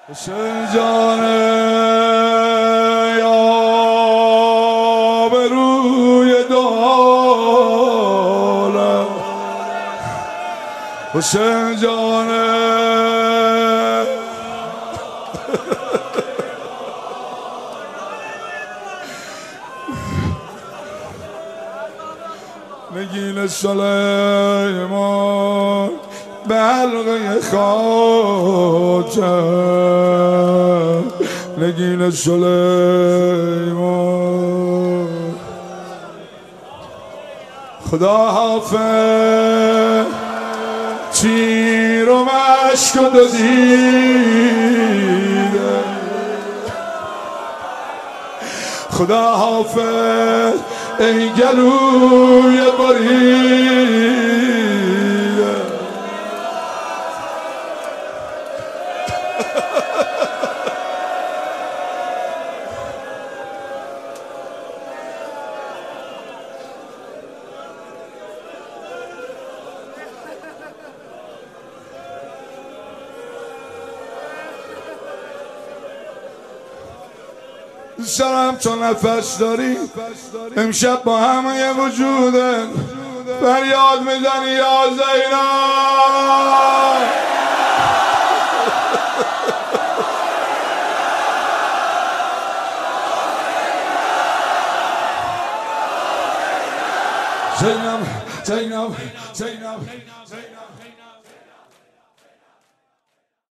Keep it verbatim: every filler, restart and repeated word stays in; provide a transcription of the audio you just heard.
حسین جان یا به روی دالم حسین جان نگین سلیمان به حلقه خاطر نگین سلیمان خدا حافظ تیر و مشک و دیده خدا حافظ ای گلوی بریده سرم تو نفس داری امشب با همه وجودت فریاد میزنی یا زینب زینب زینب زینب